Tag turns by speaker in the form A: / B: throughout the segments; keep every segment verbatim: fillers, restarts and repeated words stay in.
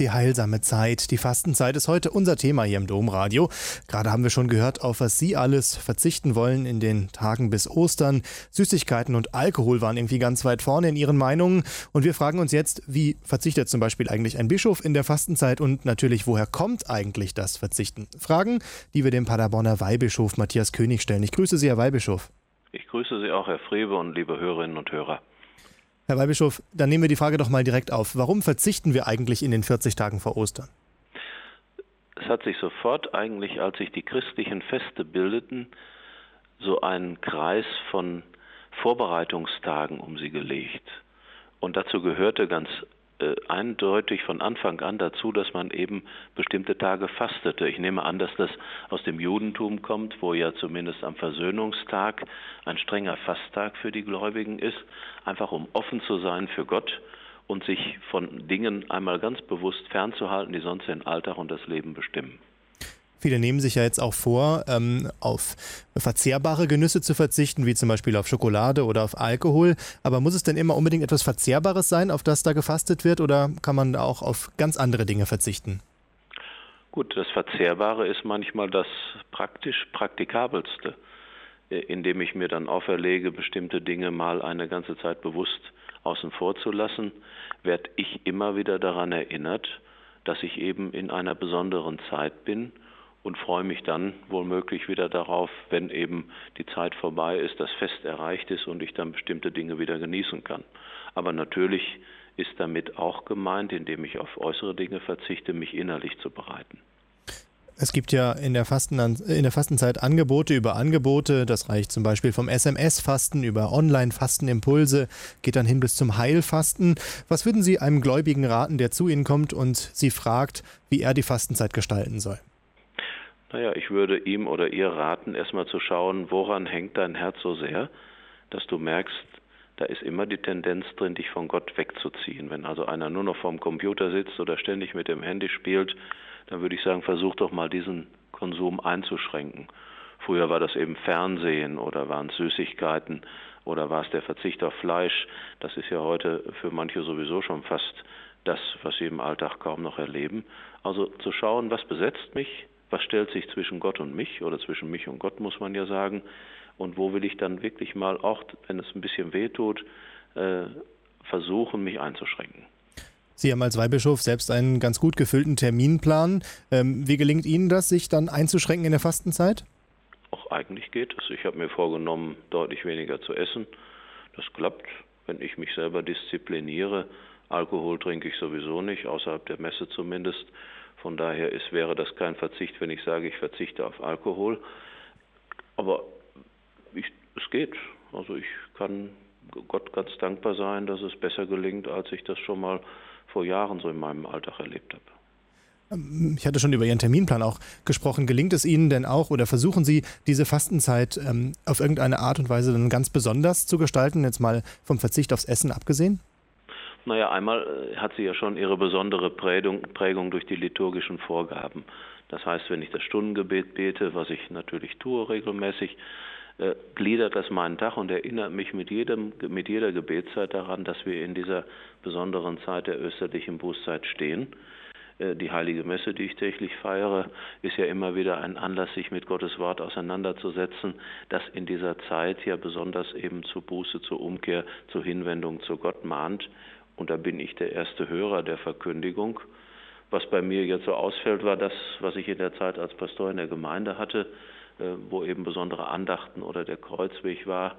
A: Die heilsame Zeit, die Fastenzeit ist heute unser Thema hier im Domradio. Gerade haben wir schon gehört, auf was Sie alles verzichten wollen in den Tagen bis Ostern. Süßigkeiten und Alkohol waren irgendwie ganz weit vorne in Ihren Meinungen. Und wir fragen uns jetzt, wie verzichtet zum Beispiel eigentlich ein Bischof in der Fastenzeit und natürlich, woher kommt eigentlich das Verzichten? Fragen, die wir dem Paderborner Weihbischof Matthias König stellen. Ich grüße Sie, Herr Weihbischof.
B: Ich grüße Sie auch, Herr Frebe, und liebe Hörerinnen und Hörer.
A: Herr Weihbischof, dann nehmen wir die Frage doch mal direkt auf. Warum verzichten wir eigentlich in den vierzig Tagen vor Ostern?
B: Es hat sich sofort eigentlich, als sich die christlichen Feste bildeten, so ein Kreis von Vorbereitungstagen um sie gelegt. Und dazu gehörte ganz äh, eindeutig von Anfang an dazu, dass man eben bestimmte Tage fastete. Ich nehme an, dass das aus dem Judentum kommt, wo ja zumindest am Versöhnungstag ein strenger Fasttag für die Gläubigen ist, einfach um offen zu sein für Gott und sich von Dingen einmal ganz bewusst fernzuhalten, die sonst den Alltag und das Leben bestimmen.
A: Viele nehmen sich ja jetzt auch vor, ähm, auf verzehrbare Genüsse zu verzichten, wie zum Beispiel auf Schokolade oder auf Alkohol. Aber muss es denn immer unbedingt etwas Verzehrbares sein, auf das da gefastet wird, oder kann man da auch auf ganz andere Dinge verzichten?
B: Gut, das Verzehrbare ist manchmal das praktisch Praktikabelste, indem ich mir dann auferlege, bestimmte Dinge mal eine ganze Zeit bewusst außen vor zu lassen, werde ich immer wieder daran erinnert, dass ich eben in einer besonderen Zeit bin und freue mich dann womöglich wieder darauf, wenn eben die Zeit vorbei ist, das Fest erreicht ist und ich dann bestimmte Dinge wieder genießen kann. Aber natürlich ist damit auch gemeint, indem ich auf äußere Dinge verzichte, mich innerlich zu bereiten.
A: Es gibt ja in der, Fasten, in der Fastenzeit Angebote über Angebote. Das reicht zum Beispiel vom S M S-Fasten über Online-Fastenimpulse, geht dann hin bis zum Heilfasten. Was würden Sie einem Gläubigen raten, der zu Ihnen kommt und Sie fragt, wie er die Fastenzeit gestalten soll?
B: Naja, ich würde ihm oder ihr raten, erstmal zu schauen, woran hängt dein Herz so sehr, dass du merkst, da ist immer die Tendenz drin, dich von Gott wegzuziehen. Wenn also einer nur noch vorm Computer sitzt oder ständig mit dem Handy spielt, dann würde ich sagen, versuch doch mal diesen Konsum einzuschränken. Früher war das eben Fernsehen oder waren es Süßigkeiten oder war es der Verzicht auf Fleisch. Das ist ja heute für manche sowieso schon fast das, was sie im Alltag kaum noch erleben. Also zu schauen, was besetzt mich, was stellt sich zwischen Gott und mich oder zwischen mich und Gott, muss man ja sagen, und wo will ich dann wirklich mal auch, wenn es ein bisschen weh tut, äh, versuchen, mich einzuschränken.
A: Sie haben als Weihbischof selbst einen ganz gut gefüllten Terminplan. Ähm, wie gelingt Ihnen das, sich dann einzuschränken in der Fastenzeit?
B: Auch eigentlich geht es. Ich habe mir vorgenommen, deutlich weniger zu essen. Das klappt, wenn ich mich selber diszipliniere. Alkohol trinke ich sowieso nicht, außerhalb der Messe zumindest. Von daher ist, wäre das kein Verzicht, wenn ich sage, ich verzichte auf Alkohol. Aber ich, es geht. Also ich kann Gott ganz dankbar sein, dass es besser gelingt, als ich das schon mal vor Jahren so in meinem Alltag erlebt habe.
A: Ich hatte schon über Ihren Terminplan auch gesprochen. Gelingt es Ihnen denn auch oder versuchen Sie, diese Fastenzeit ähm, auf irgendeine Art und Weise dann ganz besonders zu gestalten, jetzt mal vom Verzicht aufs Essen abgesehen?
B: Naja, einmal hat sie ja schon ihre besondere Prägung, Prägung durch die liturgischen Vorgaben. Das heißt, wenn ich das Stundengebet bete, was ich natürlich tue regelmäßig, äh, gliedert das meinen Tag und erinnert mich mit, jedem, mit jeder Gebetszeit daran, dass wir in dieser besonderen Zeit der österlichen Bußzeit stehen. Äh, die Heilige Messe, die ich täglich feiere, ist ja immer wieder ein Anlass, sich mit Gottes Wort auseinanderzusetzen, das in dieser Zeit ja besonders eben zur Buße, zur Umkehr, zur Hinwendung zu Gott mahnt. Und da bin ich der erste Hörer der Verkündigung. Was bei mir jetzt so ausfällt, war das, was ich in der Zeit als Pastor in der Gemeinde hatte, wo eben besondere Andachten oder der Kreuzweg war.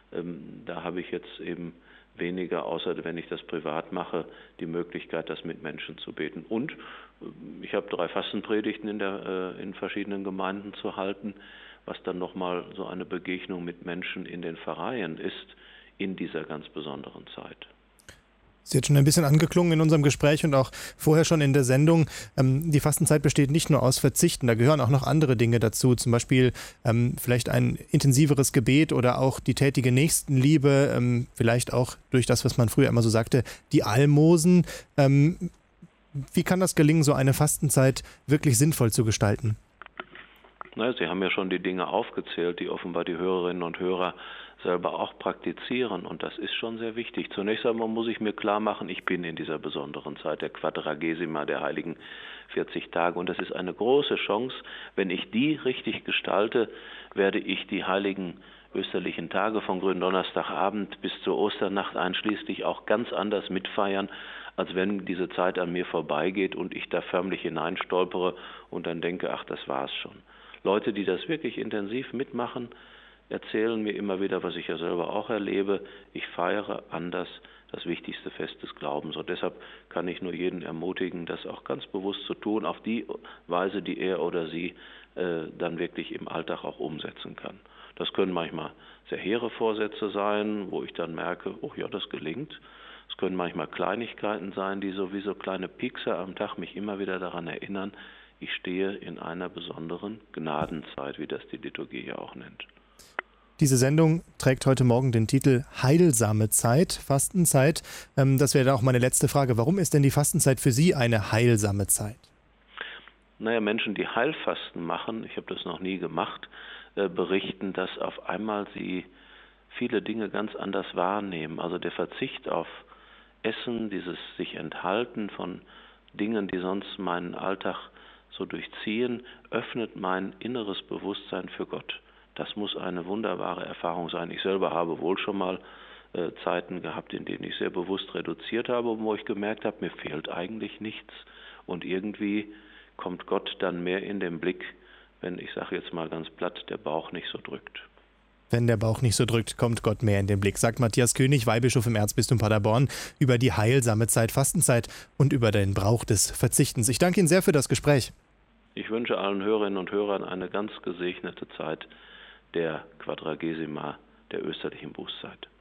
B: Da habe ich jetzt eben weniger, außer wenn ich das privat mache, die Möglichkeit, das mit Menschen zu beten. Und ich habe drei Fastenpredigten in, der, in verschiedenen Gemeinden zu halten, was dann nochmal so eine Begegnung mit Menschen in den Pfarreien ist, in dieser ganz besonderen Zeit.
A: ist jetzt schon ein bisschen angeklungen in unserem Gespräch und auch vorher schon in der Sendung. Ähm, die Fastenzeit besteht nicht nur aus Verzichten, da gehören auch noch andere Dinge dazu, zum Beispiel ähm, vielleicht ein intensiveres Gebet oder auch die tätige Nächstenliebe, ähm, vielleicht auch durch das, was man früher immer so sagte, die Almosen. Ähm, wie kann das gelingen, so eine Fastenzeit wirklich sinnvoll zu gestalten?
B: Na, Sie haben ja schon die Dinge aufgezählt, die offenbar die Hörerinnen und Hörer selber auch praktizieren. Und das ist schon sehr wichtig. Zunächst einmal muss ich mir klar machen, ich bin in dieser besonderen Zeit der Quadragesima, der heiligen vierzig Tage. Und das ist eine große Chance. Wenn ich die richtig gestalte, werde ich die heiligen österlichen Tage von Gründonnerstagabend bis zur Osternacht einschließlich auch ganz anders mitfeiern, als wenn diese Zeit an mir vorbeigeht und ich da förmlich hineinstolpere und dann denke, ach, das war's schon. Leute, die das wirklich intensiv mitmachen, erzählen mir immer wieder, was ich ja selber auch erlebe, ich feiere anders das wichtigste Fest des Glaubens. Und deshalb kann ich nur jeden ermutigen, das auch ganz bewusst zu tun, auf die Weise, die er oder sie äh, dann wirklich im Alltag auch umsetzen kann. Das können manchmal sehr hehre Vorsätze sein, wo ich dann merke, oh ja, das gelingt. Es können manchmal Kleinigkeiten sein, die so wie so kleine Piekser am Tag mich immer wieder daran erinnern, ich stehe in einer besonderen Gnadenzeit, wie das die Liturgie ja auch nennt.
A: Diese Sendung trägt heute Morgen den Titel Heilsame Zeit, Fastenzeit. Ähm, das wäre dann auch meine letzte Frage. Warum ist denn die Fastenzeit für Sie eine heilsame Zeit?
B: Naja, Menschen, die Heilfasten machen, ich habe das noch nie gemacht, äh, berichten, dass auf einmal sie viele Dinge ganz anders wahrnehmen. Also der Verzicht auf Essen, dieses sich enthalten von Dingen, die sonst meinen Alltag so durchziehen, öffnet mein inneres Bewusstsein für Gott. Das muss eine wunderbare Erfahrung sein. Ich selber habe wohl schon mal äh, Zeiten gehabt, in denen ich sehr bewusst reduziert habe, wo ich gemerkt habe, mir fehlt eigentlich nichts. Und irgendwie kommt Gott dann mehr in den Blick, wenn, ich sage jetzt mal ganz platt, der Bauch nicht so drückt.
A: Wenn der Bauch nicht so drückt, kommt Gott mehr in den Blick, sagt Matthias König, Weihbischof im Erzbistum Paderborn, über die heilsame Zeit, Fastenzeit und über den Brauch des Verzichtens. Ich danke Ihnen sehr für das Gespräch.
B: Ich wünsche allen Hörerinnen und Hörern eine ganz gesegnete Zeit der Quadragesima, der österlichen Bußzeit.